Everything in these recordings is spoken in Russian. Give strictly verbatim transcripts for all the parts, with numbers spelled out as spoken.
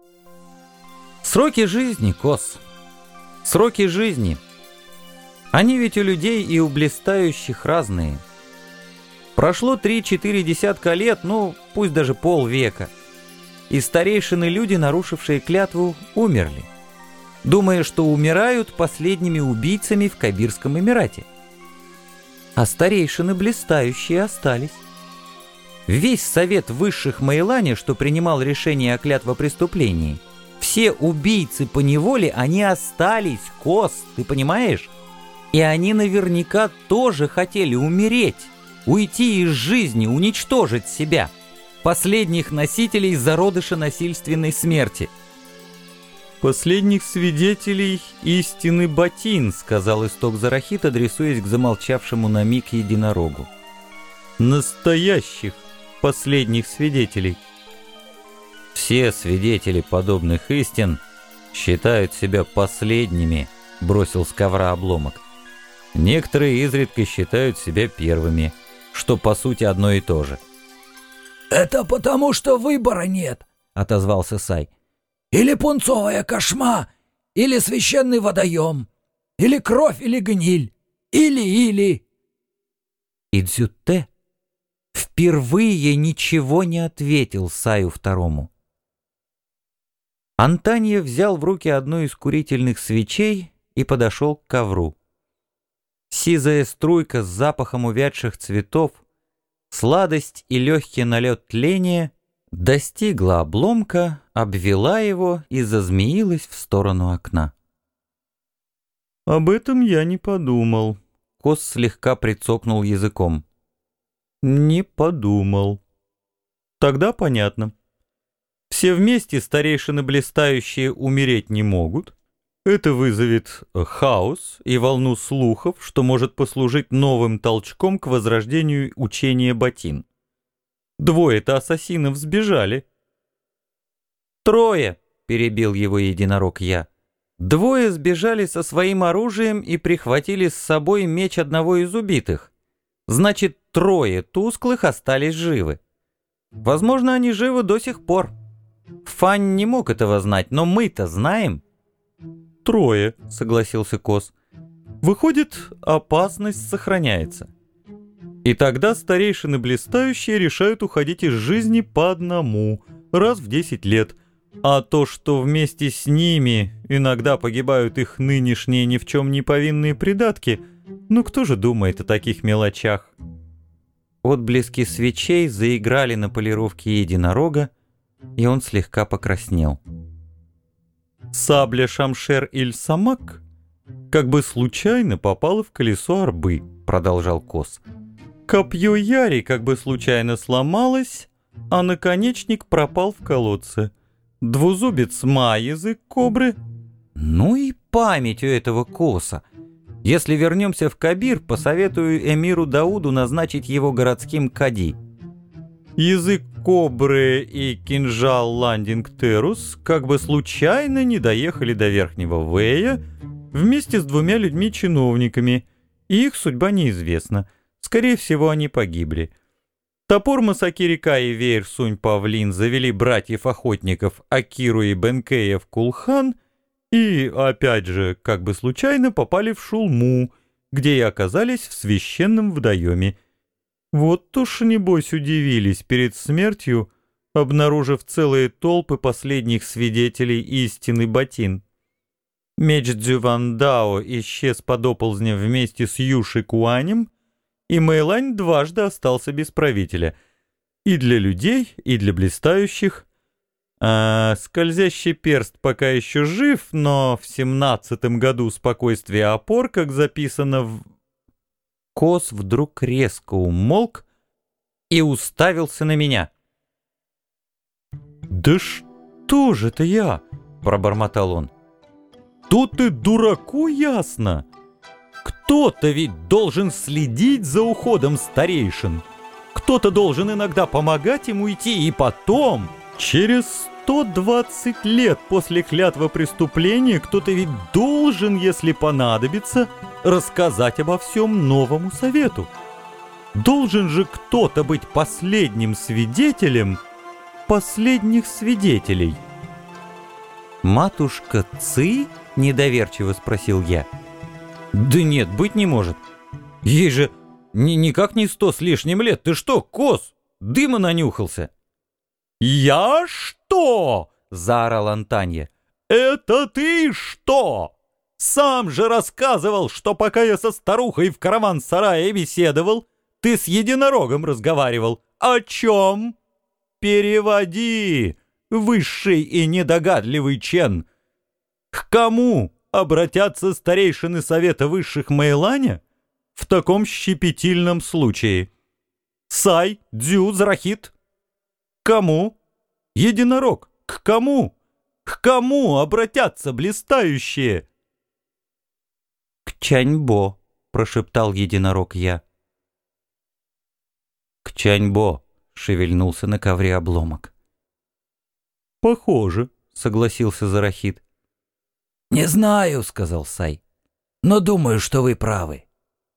Сроки жизни, Кос. Сроки жизни. Они ведь у людей и у блистающих разные. Прошло три-четыре десятка лет, ну, пусть даже полвека. И старейшины люди, нарушившие клятву, умерли, думая, что умирают последними убийцами в Кабирском Эмирате. А старейшины блистающие остались. Весь совет высших Мейлани, что принимал решение о клятвопреступлении, все убийцы по неволе, они остались, Кос, ты понимаешь? И они наверняка тоже хотели умереть, уйти из жизни, уничтожить себя, последних носителей зародыша насильственной смерти. «Последних свидетелей истины Батин», — сказал исток Зарахит, адресуясь к замолчавшему на миг единорогу. «Настоящих последних свидетелей». «Все свидетели подобных истин считают себя последними», — бросил с ковра обломок. «Некоторые изредка считают себя первыми, что по сути одно и то же». «Это потому, что выбора нет», — отозвался Сай. «Или пунцовая кошма, или священный водоем, или кровь, или гниль, или-или». И Дзюте впервые ничего не ответил Саю второму. Антанья взял в руки одну из курительных свечей и подошел к ковру. Сизая струйка с запахом увядших цветов, сладость и легкий налет тления достигла обломка, обвела его и зазмеилась в сторону окна. «Об этом я не подумал», — Кос слегка прицокнул языком. «Не подумал. Тогда понятно. Все вместе старейшины блистающие умереть не могут. Это вызовет хаос и волну слухов, что может послужить новым толчком к возрождению учения Батин. Двое-то ассасинов сбежали». «Трое», — перебил его единорог я. «Двое сбежали со своим оружием и прихватили с собой меч одного из убитых. Значит, трое тусклых остались живы. Возможно, они живы до сих пор. Фань не мог этого знать, но мы-то знаем». «Трое», — согласился Кос. «Выходит, опасность сохраняется. И тогда старейшины блистающие решают уходить из жизни по одному, раз в десять лет. А то, что вместе с ними иногда погибают их нынешние ни в чем не повинные придатки, ну кто же думает о таких мелочах?» Отблески свечей заиграли на полировке единорога, и он слегка покраснел. «Сабля Шамшер-Иль-Самак как бы случайно попала в колесо арбы», — продолжал Кос. «Копье Яри как бы случайно сломалось, а наконечник пропал в колодце. Двузубец Ма, язык кобры». «Ну и память у этого Коса. Если вернемся в Кабир, посоветую эмиру Дауду назначить его городским кади». «Язык кобры и кинжал Ландинг Терус как бы случайно не доехали до Верхнего Вэя вместе с двумя людьми-чиновниками, и их судьба неизвестна. Скорее всего, они погибли. Топор Масакирика и веер Сунь-Павлин завели братьев-охотников Акиру и Бенкея в Кулхан и, опять же, как бы случайно попали в Шулму, где и оказались в священном водоеме. Вот уж, небось, удивились перед смертью, обнаружив целые толпы последних свидетелей истины Батин. Меч Дзювандао исчез под оползнем вместе с Юши Куанем, и Мэйлань дважды остался без правителя. И для людей, и для блистающих. А скользящий перст пока еще жив, но в семнадцатом году спокойствие опор, как записано в... Кос вдруг резко умолк и уставился на меня. «Да что же это я?» — пробормотал он. «Тут и дураку ясно. Кто-то ведь должен следить за уходом старейшин. Кто-то должен иногда помогать им уйти, и потом, через сто двадцать лет после клятва преступления, кто-то ведь должен, если понадобится, рассказать обо всем новому совету. Должен же кто-то быть последним свидетелем последних свидетелей. «Матушка Ци?» — недоверчиво спросил я. «Да нет, быть не может. Ей же ни никак не сто с лишним лет. Ты что, Кос, дыма нанюхался?» «Я что?» — заорал Антанья. «Это ты что? Сам же рассказывал, что пока я со старухой в караван-сарае беседовал, ты с единорогом разговаривал. О чем? Переводи, высший и недогадливый Чен. К кому обратятся старейшины Совета Высших Мэйланя в таком щепетильном случае? Сай, Дзю, Зарахит? К кому? Единорог, к кому? К кому обратятся блистающие?» «К Чаньбо», — прошептал единорог я. «К Чаньбо», — шевельнулся на ковре обломок. «Похоже», — согласился Зарахит. «Не знаю», — сказал Сай, — «но думаю, что вы правы».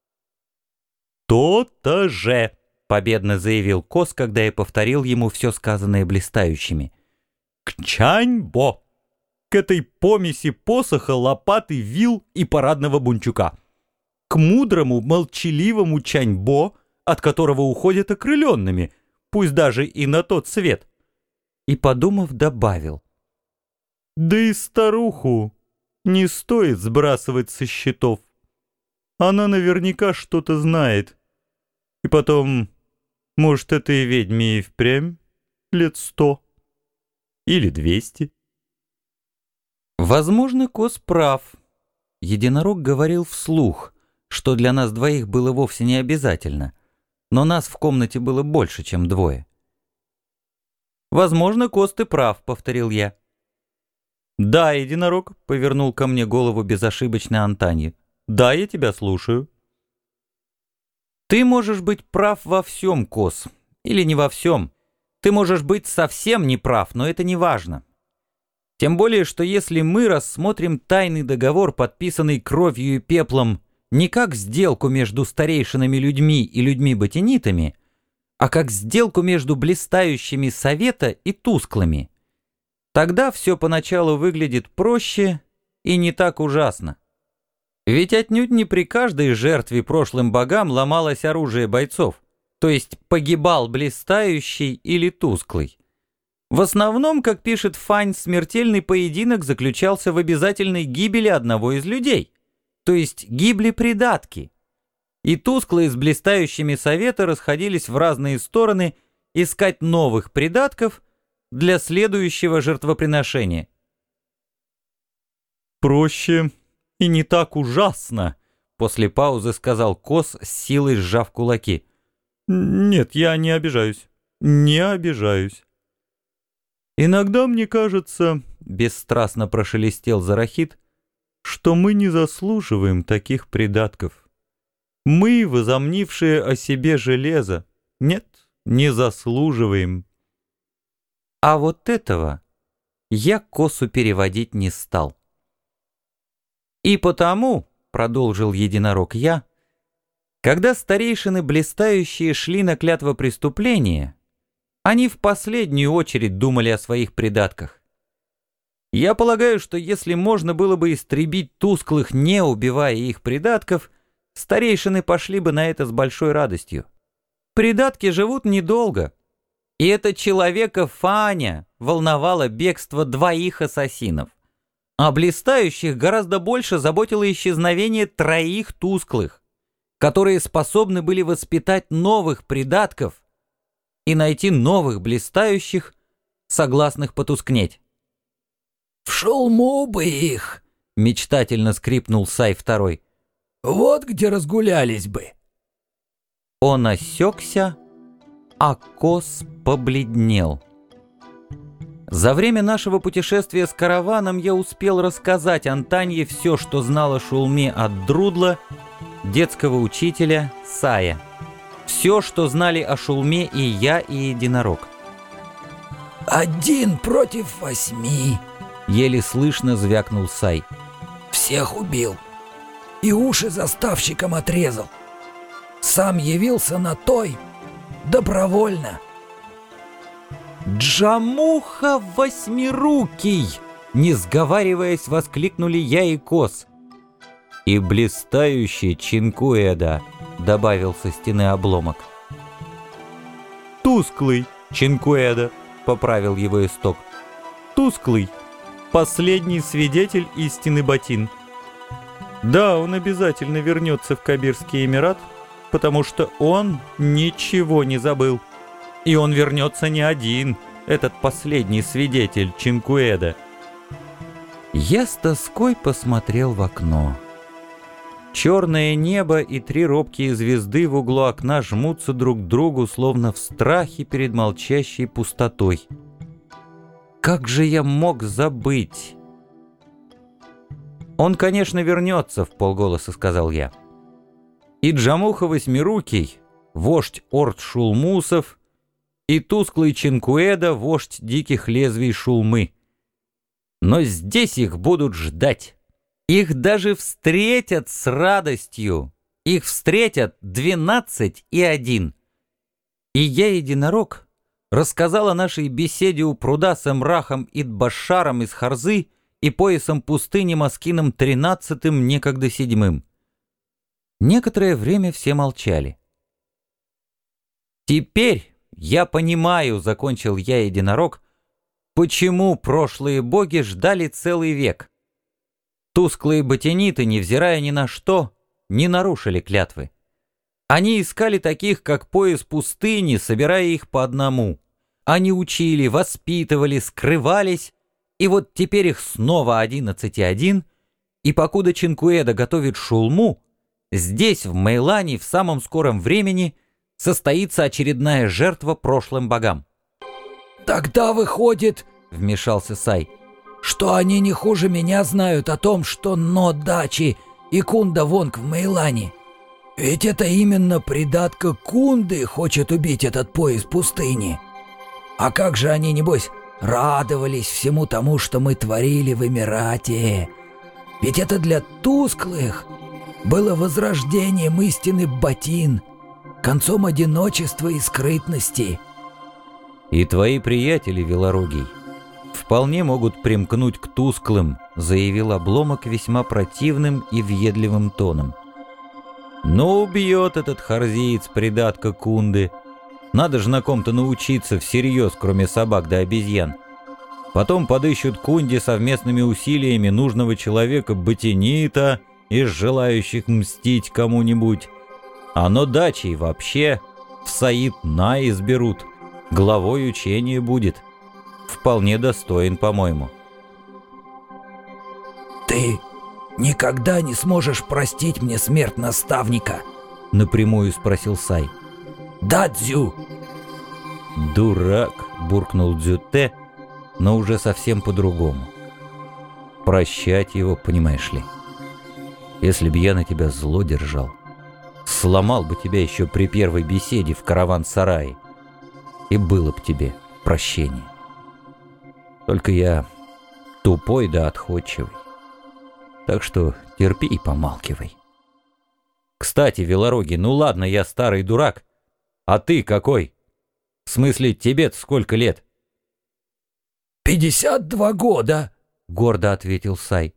«То-то же», — победно заявил Кос, когда я повторил ему все сказанное блистающими. «К Чаньбо! К этой помеси посоха, лопаты, вил и парадного бунчука! К мудрому, молчаливому Чаньбо, от которого уходят окрыленными, пусть даже и на тот свет!» И, подумав, добавил: «Да и старуху не стоит сбрасывать со счетов. Она наверняка что-то знает. И потом, может, этой ведьме и впрямь лет сто или двести». Возможно, Кос прав. Единорог говорил вслух, что для нас двоих было вовсе не обязательно, но нас в комнате было больше, чем двое. «Возможно, Кос, ты прав», — повторил я. «Да, единорог», — повернул ко мне голову безошибочно Антанья. «Да, я тебя слушаю». «Ты можешь быть прав во всем, Кос, или не во всем. Ты можешь быть совсем не прав, но это не важно. Тем более, что если мы рассмотрим тайный договор, подписанный кровью и пеплом, не как сделку между старейшинами людьми и людьми-ботинитами, а как сделку между блистающими совета и тусклыми, тогда все поначалу выглядит проще и не так ужасно. Ведь отнюдь не при каждой жертве прошлым богам ломалось оружие бойцов, то есть погибал блистающий или тусклый. В основном, как пишет Фань, смертельный поединок заключался в обязательной гибели одного из людей, то есть гибли придатки. И тусклые с блистающими совета расходились в разные стороны искать новых придатков для следующего жертвоприношения. «Проще и не так ужасно», — после паузы сказал Кос, с силой сжав кулаки. «Нет, я не обижаюсь, не обижаюсь. Иногда мне кажется, — бесстрастно прошелестел Зарахит, — что мы не заслуживаем таких придатков. Мы, возомнившие о себе железо, нет, не заслуживаем». А вот этого я Косу переводить не стал. «И потому, — продолжил единорог я, — когда старейшины блистающие шли на клятвопреступление, они в последнюю очередь думали о своих придатках. Я полагаю, что если можно было бы истребить тусклых, не убивая их придатков, старейшины пошли бы на это с большой радостью. Придатки живут недолго, и это человека Фаня волновало бегство двоих ассасинов, а блистающих гораздо больше заботило исчезновение троих тусклых, которые способны были воспитать новых придатков и найти новых блистающих, согласных потускнеть. «В шелму бы их!» — мечтательно скрипнул Сай второй. «Вот где разгулялись бы!» Он осекся, а Кос побледнел. За время нашего путешествия с караваном я успел рассказать Антанье все, что знал о шулме от Друдла, детского учителя Сая. Все, что знали о шулме и я, и единорог. «Один против восьми», — еле слышно звякнул Сай. «Всех убил и уши заставщикам отрезал. Сам явился на той добровольно». «Джамуха восьмирукий!» — не сговариваясь, воскликнули я и Кос. «И блистающий Чинкуэда», — добавил со стены обломок. «Тусклый Чинкуэда», — поправил его Исток. «Тусклый, последний свидетель истины Батин. Да, он обязательно вернется в Кабирский Эмират, потому что он ничего не забыл. И он вернется не один, этот последний свидетель Чинкуэда». Я с тоской посмотрел в окно. Черное небо и три робкие звезды в углу окна жмутся друг к другу, словно в страхе перед молчащей пустотой. Как же я мог забыть? «Он, конечно, вернется», — вполголоса сказал я. «И Джамуха Восьмирукий, вождь орд шулмусов, и тусклый Чинкуэда, вождь диких лезвий Шулмы. Но здесь их будут ждать. Их даже встретят с радостью. Их встретят двенадцать и один». И я, единорог, рассказал о нашей беседе у пруда с Эмрахом Ид-Башаром из Харзы и поясом пустыни Маскином тринадцатым, некогда седьмым. Некоторое время все молчали. «Теперь я понимаю», — закончил я, единорог, «почему прошлые боги ждали целый век. Тусклые ботаниты, невзирая ни на что, не нарушили клятвы. Они искали таких, как пояс пустыни, собирая их по одному. Они учили, воспитывали, скрывались, и вот теперь их снова одиннадцать и один, и покуда Чинкуэда готовит шулму, здесь, в Мейлане, в самом скором времени состоится очередная жертва прошлым богам». «Тогда выходит, — вмешался Сай, — что они не хуже меня знают о том, что Нодачи и Кунда Вонг в Мейлане. Ведь это именно придатка Кунды хочет убить этот пояс пустыни. А как же они, небось, радовались всему тому, что мы творили в Эмирате. Ведь это для тусклых было возрождением истины Батин, концом одиночества и скрытности». «И твои приятели, Велорогий, вполне могут примкнуть к тусклым», — заявил обломок весьма противным и въедливым тоном. «Но убьет этот харзиец придатка Кунды. Надо же на ком-то научиться всерьез, кроме собак да обезьян. Потом подыщут Кунде совместными усилиями нужного человека ботанита из желающих мстить кому-нибудь. А Нодачи вообще в Саид-На изберут. Главой учения будет. Вполне достоин, по-моему». «Ты никогда не сможешь простить мне смерть наставника?» — напрямую спросил Сай. «Да, Дзю?» «Дурак», — буркнул Дзюте, но уже совсем по-другому. «Прощать его, понимаешь ли. Если б я на тебя зло держал, сломал бы тебя еще при первой беседе в караван-сарае, и было б тебе прощение. Только я тупой да отходчивый, так что терпи и помалкивай. Кстати, Велорогий, ну ладно, я старый дурак, а ты какой? В смысле, тебе-то сколько лет?» «Пятьдесят два года», — гордо ответил Сай.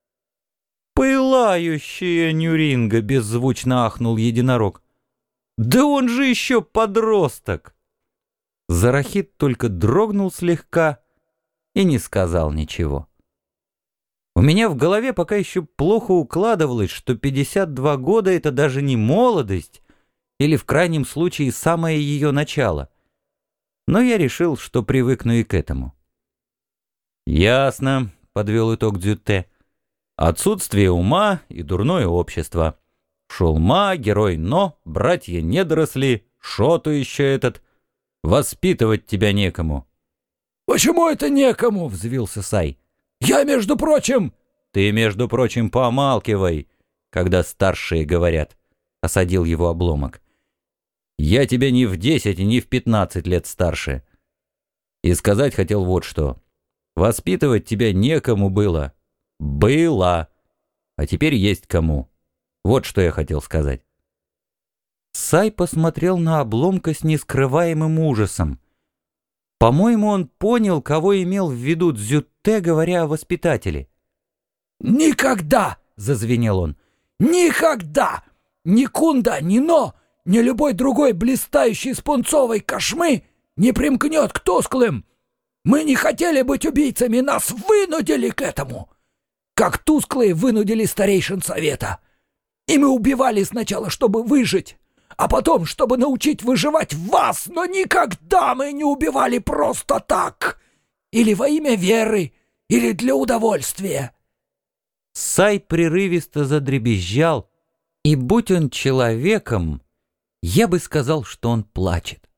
«Пылающая Нюринга», — беззвучно ахнул единорог. «Да он же еще подросток!» Зарахит только дрогнул слегка и не сказал ничего. У меня в голове пока еще плохо укладывалось, что пятьдесят два года — это даже не молодость, или в крайнем случае самое ее начало. Но я решил, что привыкну и к этому. «Ясно», — подвел итог Дзюте. «Отсутствие ума и дурное общество. Шулма, герой Но, братья-недоросли, Шоту еще этот. Воспитывать тебя некому». «Почему это некому?» — взвился Сай. «Я, между прочим...» «Ты, между прочим, помалкивай, когда старшие говорят», — осадил его обломок. «Я тебя ни в десять, ни в пятнадцать лет старше. И сказать хотел вот что. Воспитывать тебя некому было. Было. А теперь есть кому. Вот что я хотел сказать». Сай посмотрел на обломка с нескрываемым ужасом. По-моему, он понял, кого имел в виду Дзюте, ты, говоря о воспитателе. «Никогда!» — зазвенел он. «Никогда! Ни Кунда, ни Но, ни любой другой блистающий с пунцовой кошмы не примкнет к тусклым. Мы не хотели быть убийцами, нас вынудили к этому, как тусклые вынудили старейшин совета. И мы убивали сначала, чтобы выжить, а потом, чтобы научить выживать вас, но никогда мы не убивали просто так, или во имя веры, или для удовольствия». Сай прерывисто задребезжал, и будь он человеком, я бы сказал, что он плачет.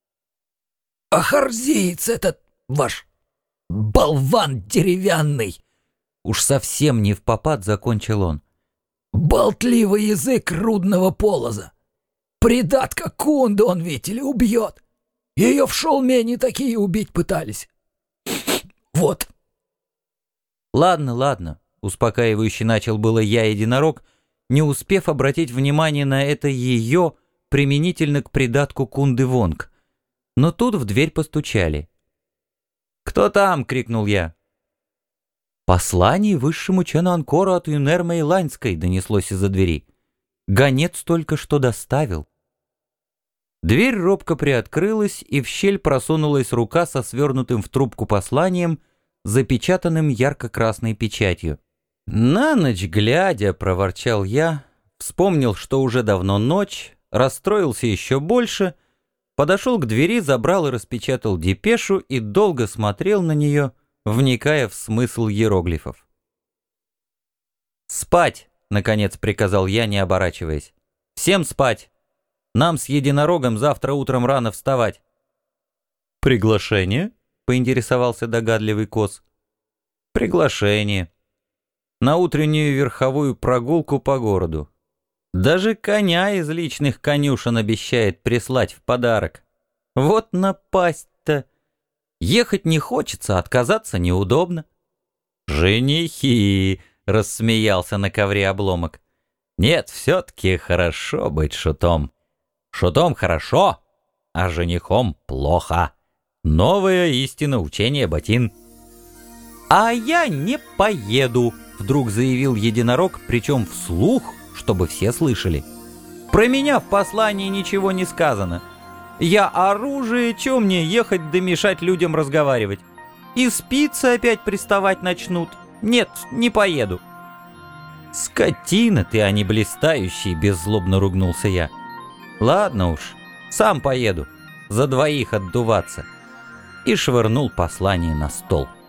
«А харзиец этот ваш болван деревянный!» Уж совсем не впопад закончил он. «Болтливый язык рудного полоза! Придатка Кунды он ведь или убьет! Ее в шелме не такие убить пытались! Вот!» «Ладно, ладно», — успокаивающе начал было я, единорог, не успев обратить внимание на это ее применительно к придатку Кунды Вонг. Но тут в дверь постучали. «Кто там?» — крикнул я. «Послание высшему чену Анкору от Юнер Мейланской», — донеслось из-за двери. «Гонец только что доставил». Дверь робко приоткрылась, и в щель просунулась рука со свернутым в трубку посланием, запечатанным ярко-красной печатью. «На ночь глядя», — проворчал я, вспомнил, что уже давно ночь, расстроился еще больше, подошел к двери, забрал и распечатал депешу и долго смотрел на нее, вникая в смысл иероглифов. «Спать!» — наконец приказал я, не оборачиваясь. «Всем спать! Нам с единорогом завтра утром рано вставать!» «Приглашение?» — поинтересовался догадливый Кос. «Приглашение. На утреннюю верховую прогулку по городу. Даже коня из личных конюшен обещает прислать в подарок. Вот напасть-то! Ехать не хочется, отказаться неудобно». «Женихи!» — рассмеялся на ковре обломок. «Нет, все-таки хорошо быть шутом. Шутом хорошо, а женихом плохо. Новая истина учения ботин». «А я не поеду», — вдруг заявил единорог, причем вслух, чтобы все слышали. «Про меня в послании ничего не сказано. Я оружие, чё мне ехать да мешать людям разговаривать? И спицы опять приставать начнут. Нет, не поеду». «Скотина ты, а не блистающий», — беззлобно ругнулся я. «Ладно уж, сам поеду, за двоих отдуваться». И швырнул послание на стол.